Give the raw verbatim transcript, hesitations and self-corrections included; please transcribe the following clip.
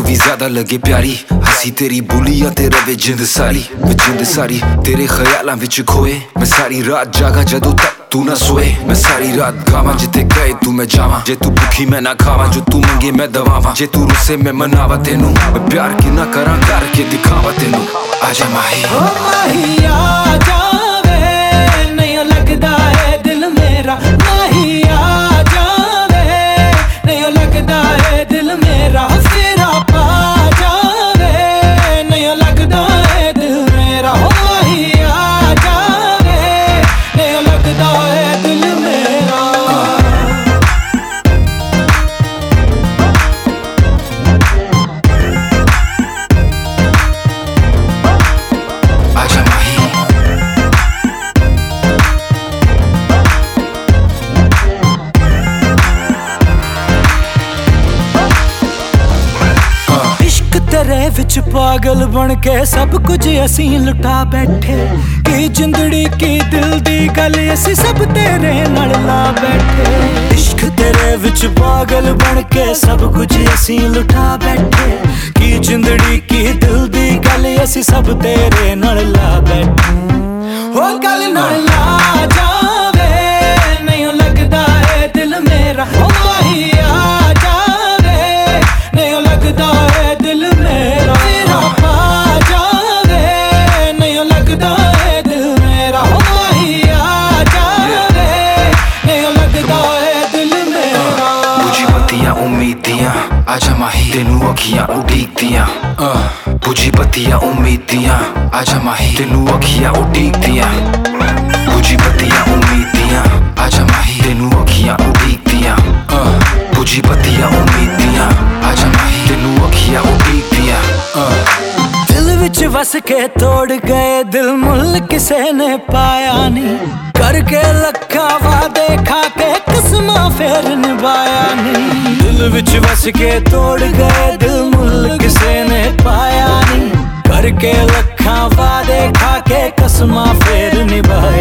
तो भी ज्यादा लगे प्यारी, हंसी तेरी बोलिया ते रवे जिंद सारी, जिंद सारी तेरे ख्यालां विच खोए। मैं सारी रात जागा जदों तक तू ना सोए, मैं सारी रात गावां जिथे गए तू मैं जावां, जे तू भुखी मैं ना खावां, जो तू मंगे मैं दवावां, जे तू रुसे मैं मनावा तेनू, मैं प्यार कि ना करां करके दिखावा तेनू। आजा माही ओ माही आ जावे, नहीं लगदा है दिल मेरा, माही आ जावे, नहीं लगदा है दिल मेरा, फिर पा जावे, नहीं लगदा है दिल मेरा, ओ माही आ जावे, नहीं लगदा है दिल मेरा। आजा माही तेरे विच पागल बन के सब कुछ असी लुटा बैठे, की जिंदड़ी की दिल दी गल असी सब तेरे नाल ला बैठे। इश्क तेरे विच पागल बन के सब कुछ असी लुटा बैठे, की जिंदड़ी की दिल दी गल असी सब तेरे नाल ला बैठे। हो गल नाल ला जावे, नहीं लगदा है दिल मेरा, ओ माही आ जावे, नहीं लगदा है दिल मेरा, तेरा पा जावे, नहीं लगदा है दिल मेरा, ओ माही आ जावे, नहीं लगदा है दिल मेरा। बुझी बत्तियां उम्मीद दियां, आजा माही तेनू अखियां उड़ीकदियां, बुझी बत्तियां उम्मीद दियां, आजा माही तेनू अखियां उड़ीकदियां, बुझी बत्तियां उम्मीद दियां, आजा माही तेनू अखियां उड़ीकदियां, बुझी बत्तियां उम्मीद दियां, आजा माही तेनू अखियां उड़ीकदियां। दिल विच वस के तोड़ गए दिल मुल किसे ने पाया नहीं, करके लखा वादे खा के कसमां फेर निभाया नहीं। दिल विच वस के तोड़ गए दिल मुल किसे ने पाया नहीं, करके लखा वादे खा के कसमां फेर निभाया।